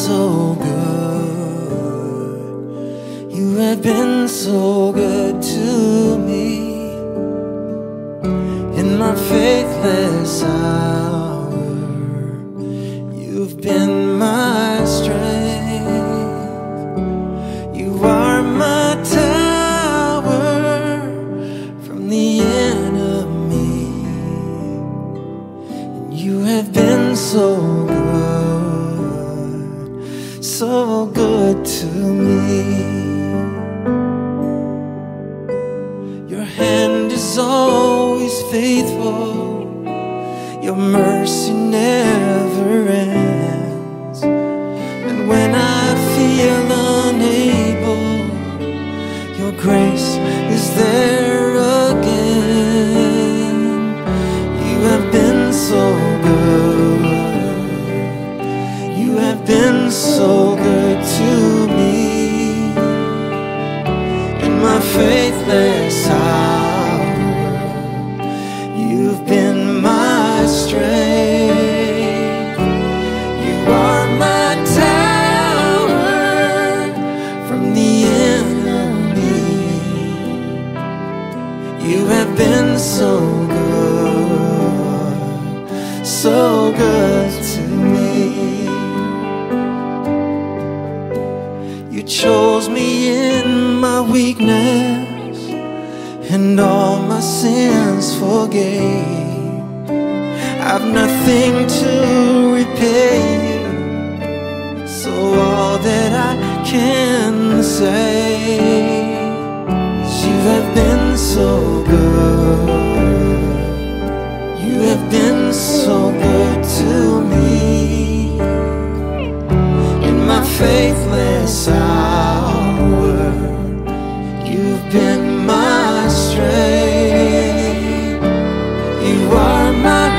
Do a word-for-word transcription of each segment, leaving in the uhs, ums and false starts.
so good. You have been so good to me. In my faithless hour, you've been my strength. You are my tower from the enemy. And you have been so good, so good to me. Your hand is always faithful, your mercy never ends. And when I feel unable, your grace is there again. You have been so good, you have been so good to me. In my faithless hour, you've been my strength. You are my tower from the enemy. You have been so good, so good to me. You chose me in my weakness, and all my sins forgave. I've nothing to repay you, so all that I can say is you have been so good. You have been so good to me. In my faithless hour, you've been my strength. You are my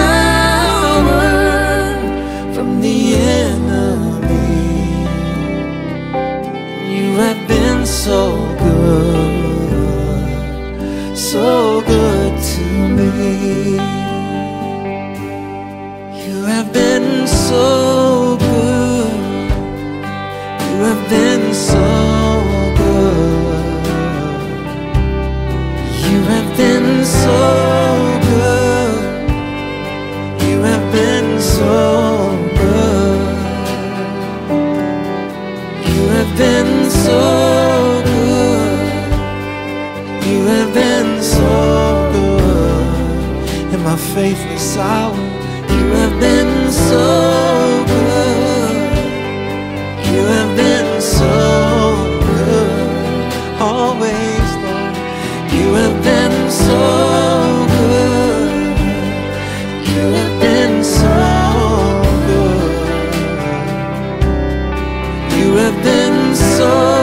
tower from the enemy. You have been so good, so good to me. You have been so good. You have been so good. You have been so good. You have been so good. You have been so good. You have been so good. In my faithless hour, you have been so good. You have been so good. Always, Lord, you have been so good. You have been so good. You have been so